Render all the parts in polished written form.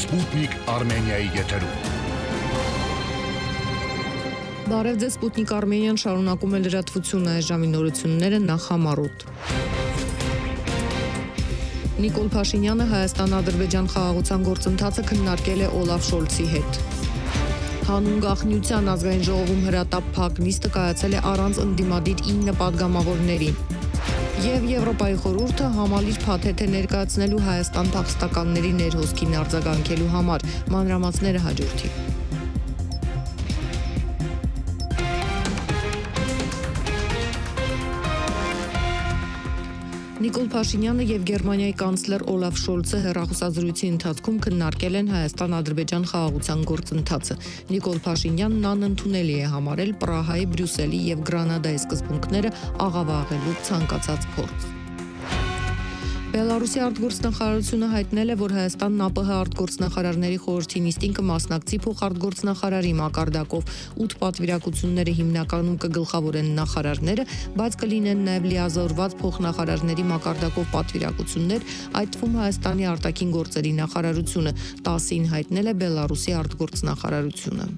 Sputnik Armeniայի եթերում։ Բարև ձեզ, Sputnik Armenian շարունակում է լրատվությունը, այս ժամի նորությունները նախ համառոտ։ Նիկոլ Փաշինյանը Հայաստան-Ադրբեջան խաղաղության գործընթացը քննարկել է Օլաֆ Շոլցի հետ։ Հանուն գաղտնիության ազգային ժողովում հրատապ փակ նիստը կայացել է առանց ընդդիմադիր 9 պատգամավորների։ Եվ Եվրոպայի խորհուրդը համալիր փաթեթ է ներկայացնելու Հայաստան փախստականների ներհոսքին արձագանքելու համար, մանրամասները հաջորդի։ Նիկոլ Փաշինյանը եւ Գերմանիայի կանցլեր Օլաֆ Շոլցը հեռախոսազրույցի ընթացքում քննարկել են Հայաստան-Ադրբեջան խաղաղության գործընթացը։ Նիկոլ Փաշինյանն անընդունելի է համարել Պրահայի, Բրյուսելի եւ Գրանադայի սկզբունքները աղավաղելու ցանկացած փորձ։ Բելարուսի արտգործնախարարությունը հայտնել է, որ Հայաստանն ԱՊՀ արտգործնախարարների խորհրդի նիստին կմասնակցի փոխարտգործնախարարի մակարդակով 8 պատվիրակությունները հիմնականում կգլխավորեն նախարարները, բայց կլինեն նաև լիազորված փոխնախարարների մակարդակով պատվիրակություններ, այդ թվում Հայաստանի արտաքին գործերի նախարարությունը 10-ին հայտնել է Բելարուսի արտգործնախարարությունը։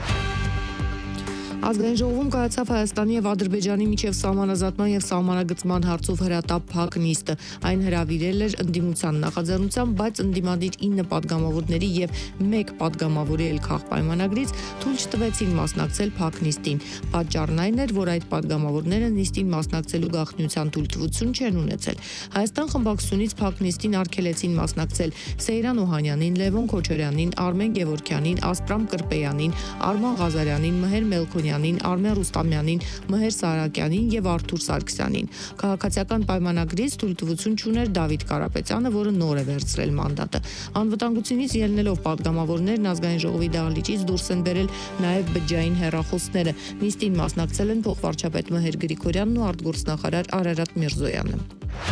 Ազգային ժողովում կայացավ Հայաստանի եւ Ադրբեջանի միջև սահմանազատման եւ սահմանագծման հարցով հրատապ փակ նիստը։ Այն հրավիրել էր ընդդիմության նախաձեռնությամբ, բայց ընդդիմադիր 9 պատգամավորների եւ 1 պատգամավորի էլ քաղպայմանագրից թույլ չտվեցին մասնակցել փակ նիստին։ Պատճառն այն էր, որ այդ պատգամավորները նիստին մասնակցելու գաղտնիության թույլտվություն չեն ունեցել։ Հայաստան խմբակցությունից փակ նիստին արգելեցին մասնակցել Սեյրան Օհանյանին, Լևոն Քոչարյանին, Արմեն Գևորգյանին, Ասպրամ Կրպեյանին, Արման Ղազարյանին, Մհեր Մելքոնյանին, Արմեն Ռուստամյանին, Մհեր Սարակյանին եւ Արթուր Սարգսյանին։ Քաղաքացիական պայմանագրից թույլտվություն չուներ Դավիթ Կարապետյանը, որը նոր է վերցրել մանդատը։ Անվտանգությունից ելնելով պատգամավորներն ազգային ժողովի դահլիճից դուրս են բերել նաեւ բջջային հեռախոսները։ Նիստին մասնակցել են փոխվարչապետ Մհեր Գրիգորյանն ու արտգործնախարար Արարատ Միրզոյանը։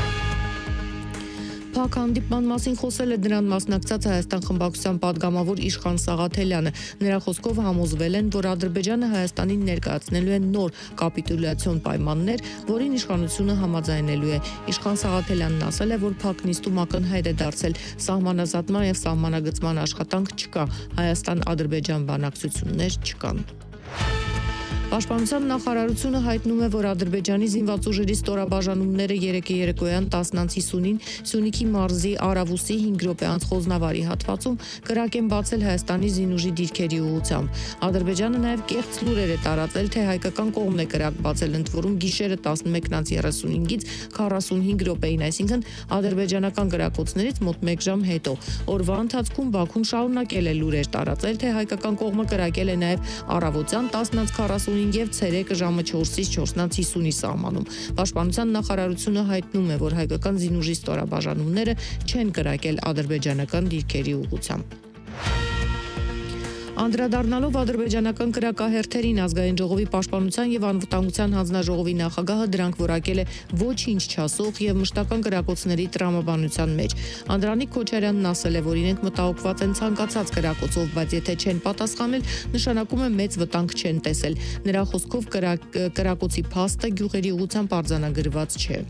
Փակ հանդիպման մասին խոսել է դրան մասնակցած Հայաստան խմբակցության պատգամավոր Իշխան Սաղաթելյանը։ Նրա խոսքով համոզվել են, որ Ադրբեջանը Հայաստանին ներկայացնելու է նոր կապիտուլյացիոն պայմաններ, որին իշխանությունը համաձայնելու է։ Իշխան Սաղաթելյանն ասել է, որ փակ նիստում ակնհայտ է դարձել սահմանազատման եւ սահմանագծման աշխատանք չկա, Հայաստան-Ադրբեջան բանակցություններ չկան։ Պաշտպանության նախարարությունը հայտնում է, որ Ադրբեջանի զինված ուժերի ստորաբաժանումները երեկոյան 10:50-ին Սյունիքի մարզի Արավուսի 5 րոպեանց խոզնավարի հատվածում կրակ են բացել Հայաստանի զինուժի դիրքերի ուղղությամբ։ Ադրբեջանը նաև կեղծ լուրեր է տարածել, թե հայկական կողմն է կրակ բացել, ընդ որում գիշերը 11:35-ից 45 րոպեին, այսինքն ադրբեջանական կրակոցներից մոտ 1 ժամ հետո։ Օրվա ընթացքում Բաքուն շարունակել է լուրեր տարածել, թե հայկական կողմը կրակել է նաև առավոտյան 10:45 եւ ցերեկը ժամը 4-ից 4:50-ի սահմանում։ Պաշտպանության նախարարությունը հայտնում է, որ հայկական զինուժի ստորաբաժանումները չեն կրակել ադրբեջանական դիրքերի ուղղությամբ։ Անդրադառնալով ադրբեջանական կրակահերթերին ազգային ժողովի պաշտպանության եւ անվտանգության հանձնաժողովի նախագահը դրանք որակել է ոչինչ չասող եւ մշտական կրակոցների տրամաբանության մեջ։ Անդրանիկ Քոչարյանն ասել է, որ իրենք մտահոգված են ցանկացած կրակոցով, բայց եթե չեն պատասխանել, նշանակում է մեծ վտանգ չեն տեսել։ Նրա խոսքով կրակոցի փաստը գյուղերի ուղղությամբ արձանագրված չէ։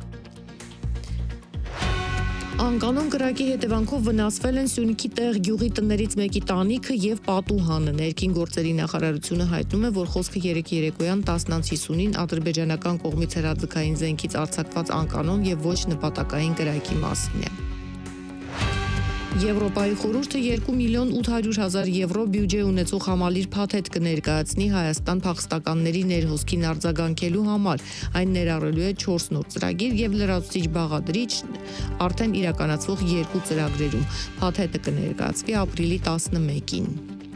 Անկանոն կրակի հետևանքով վնասվել են Սյունիքի տեղ գյուղի տներից մեկի տանիքը եւ պատուհանը։ Ներքին գործերի նախարարությունը հայտնում է, որ խոսքը երեկոյան 10:50-ին ադրբեջանական կողմից հրաձգային զենքից արձակված անկանոն եւ ոչ նպատակային կրակի մասին է։ Եվրոպայի խորհուրդը 2.800.000 եվրո բյուջե ունեցող համալիր փաթեթ կներկայացնի Հայաստան փախստականների ներհոսքին արձագանքելու համար։ Այն ներառելու է 4 նոր ծրագիր եւ լրացուցիչ բաղադրիչ արդեն իրականացվող 2 ծրագրերում։ Փաթեթը կներկայացվի ապրիլի 11-ին։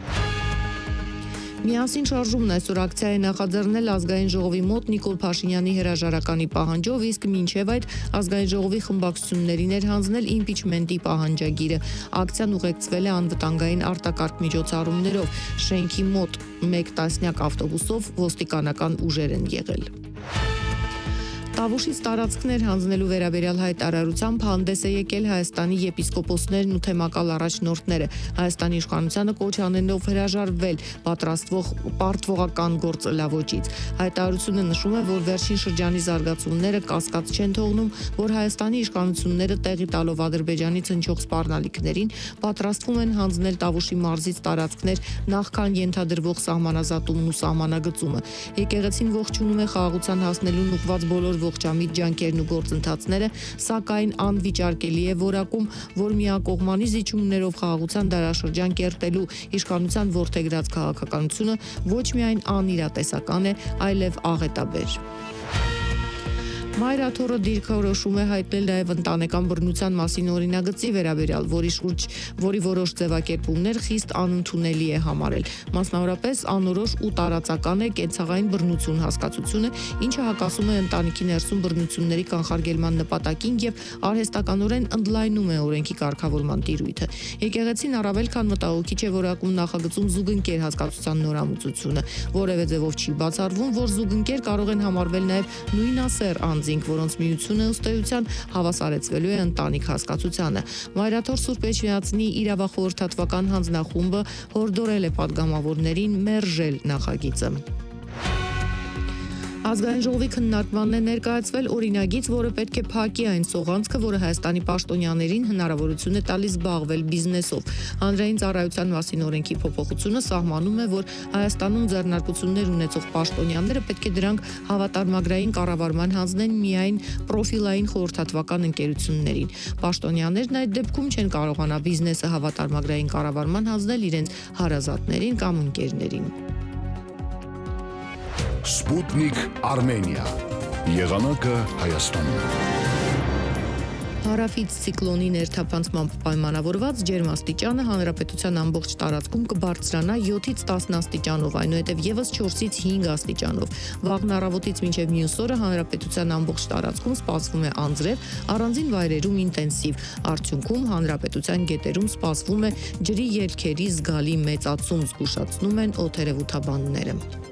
Միասին շարժումն այսօր ակցիա է նախաձեռնել ազգային ժողովի մոտ Նիկոլ Փաշինյանի հրաժարականի պահանջով, իսկ մինչև այդ ազգային ժողովի խմբակցություններին էր հանձնել իմպիչմենտի պահանջագիրը։ Ակցիան ուղեկցվել է անվտանգային արտակարգ միջոցառումներով, շենքի մոտ 1 տասնյակ ավտոբուսով ոստիկանական ուժեր են եղել։ Տավուշից տարածքներ հանձնելու վերաբերյալ հայտարարությամբ հանդես է եկել Հայաստանի եպիսկոպոսներն ու թեմակալ առաջնորդները, Հայաստանի իշխանությանը կոչ անելով հրաժարվել պարտվողական գործելավոճից։ Հայտարարությունը նշում է, որ վերջին շրջանի զարգացումները կասկած չեն թողնում, որ Հայաստանի իշխանությունները տեղի տալով Ադրբեջանից հնչող սպառնալիքներին պատրաստվում են հանձնել Տավուշի մարզից տարածքներ նախքան ենթադրվող սահմանազատումն ու սահմանագծումը։ Եկեղեցին ողջունում է խաղաղության հասնելուն ուղղված բոլոր ողջամիտ ջանքերն ու գործընթացները, սակայն անվիճարկելի է որակում, որ միակողմանի զիջումներով խաղաղության դարաշրջան կերտելու իշխանության որդեգրած քաղաքականությունը ոչ միայն անիրատեսական է, այլև աղետաբեր։ Մայրաթորը դիրքորոշում է հայտնել նաև ընտանեկան բռնության մասին օրինագծի վերաբերյալ, որի որոշ ձևակերպումներ խիստ անընդունելի է համարել։ Մասնավորապես անորոշ ու տարածական է կենցաղային բռնություն հասկացությունը, ինչը հակասում է ընտանիքի ներսում բռնությունների կանխարգելման նպատակին եւ արհեստականորեն ընդլայնում է օրենքի կարգավորման տիրույթը։ Եկեղեցին առավել քան մտահոգիչ է որակում նախագծում զուգընկեր հասկացության նորամուծությունը, որևէ ձևով չի բացառվում, որ զուգընկեր կարող են համարվել նաև նույնասեռ որոնց միությունը ըստ էության հավասարեցվելու է ընտանիք հասկացությանը։ Մայրաթոր Սուրբ Էջմիածնի իրավախորհրդատվական հանձնախումբը հորդորել է պատգամավորներին մերժել նախագիծը։ Ազգային ժողովի քննարկմանն է ներկայացվել օրինագիծ, որը պետք է փակի այն սողանցքը, որը Հայաստանի պաշտոնյաներին հնարավորություն է տալիս զբաղվել բիզնեսով։ Հանրային ծառայության մասին օրենքի փոփոխությունը սահմանում է, որ Հայաստանում ձեռնարկություններ ունեցող պաշտոնյաները պետք է դրանք հավատարմագրային կառավարման հանձնեն միայն պրոֆիլային խորհրդատվական ընկերություններին։ Պաշտոնյաներն այդ դեպքում չեն կարողանա բիզնեսը հավատարմագրային կառավարման հանձնել իրենց հարազատներին կամ ընկերներին։ Սպուտնիկ Արմենիա։ Եղանակը Հայաստանում։ Հարավից ցիկլոնի ներթափանցմամբ պայմանավորված ջերմաստիճանը հանրապետության ամբողջ տարածքում կբարձրանա 7-ից 10 աստիճանով, այնուհետև եւս 4-ից 5 աստիճանով։ Վաղն առավոտից մինչև մյուս օրը հանրապետության ամբողջ տարածքում սպասվում է անձրև, առանձին վայրերում ինտենսիվ։ Արդյունքում հանրապետության գետերում սպասվում է ջրի ելքերի զգալի մեծացում, զգուշացնում են օդերևութաբանները։